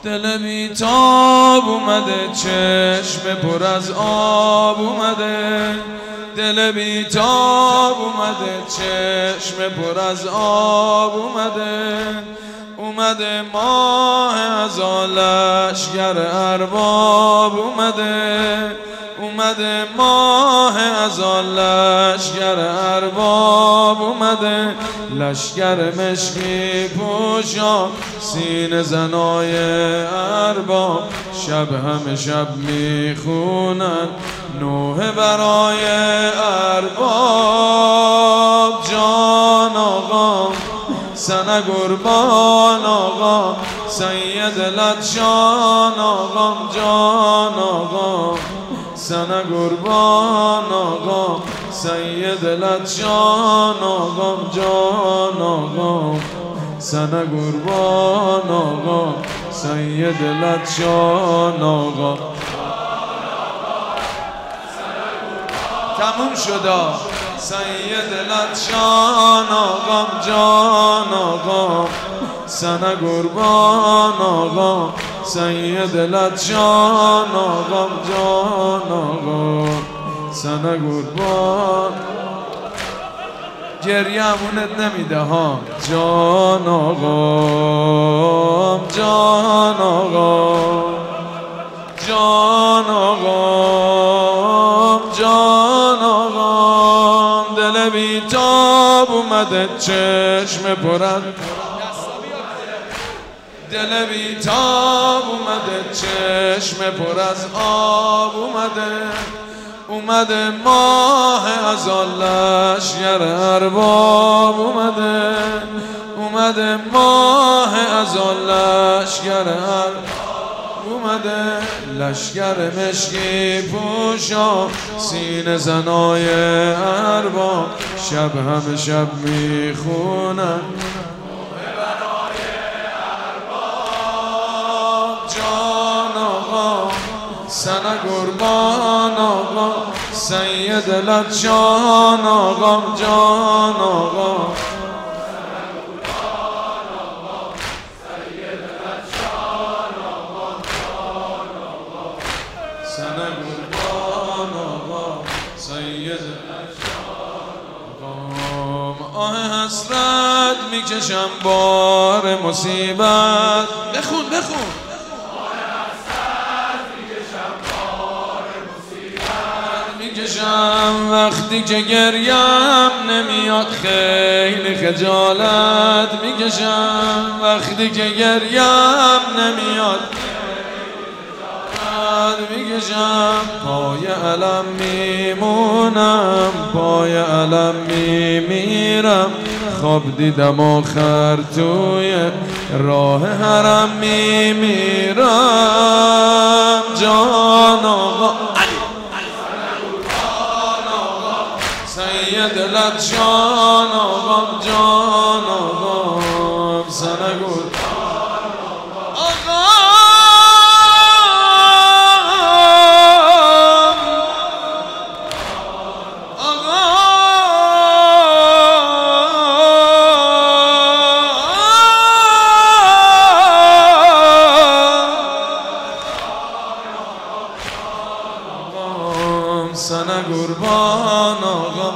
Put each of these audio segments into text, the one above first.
دل بیتاب اومده، چشم پر از آب اومده. دل بیتاب اومده، چشم پر از آب اومده. اومده ماه از لشگر ارباب اومده. اومده ماه از لشگر ارباب اومده. لشگر مشکی پوشا سینه زنای ارباب. شب همه شب میخونن نوحه برای ارباب. جان آقا سنه قربان آقا، سید لطشان آقا. جان آقا سنه قربان آقا، سید لطشان آقا. جان آقا سنه قربان آقا، سید لطشان آقا. تموم شدا سید لطشان آقا. جان آقا سنه قربان آقا، سید لطشان آقا. جان آقا سنه قربان. گریه همونت نمیده ها. جان آقا جان آقا جان آقا جان آقا. دل بیتاب اومده، چشم پر از دل بیتاب اومده، چشم پر از آب اومده. اومده ماه از لشگر ارباب اومده. اومده ماه از لشگر ارباب اومده. لشگر مشکی پوشا سینه زنای ارباب. شب همه شب میخونن سنه قربان آقا، سید لطشان آقا. جان آقا سنه قربان آقا، سید لطشان آقا. آه حسرت میکشم بار مصیبت. بخون بخون. وقتی که گریم نمیاد خیلی خجالت میکشم. وقتی که گریم نمیاد میکشم. پای علم میمونم، پای علم میمیرم. خواب دیدم آخر توی راه حرم میمیرم. جان آقا سید لطشان آقا. جان آقا سنه قربان آقا. سنه قربان آقا.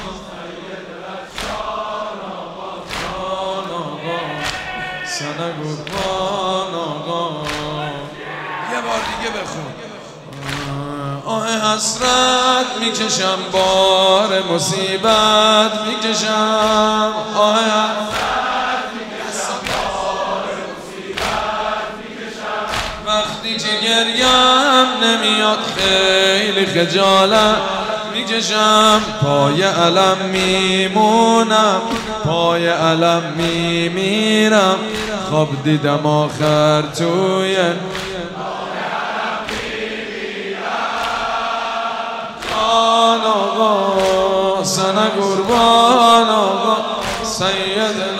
سنه قربان آقا. یه بار دیگه بخون. آه حسرت میکشم بار مصیبت میکشم. آه حسرت میکشم بار مصیبت میکشم. وقتی که گریم نمیاد خیلی خجالت میکشم. پای علم میمونم، پای علم میمیرم. خواب دیدم آخر توی جان آقا. سنه قربان آقا، سید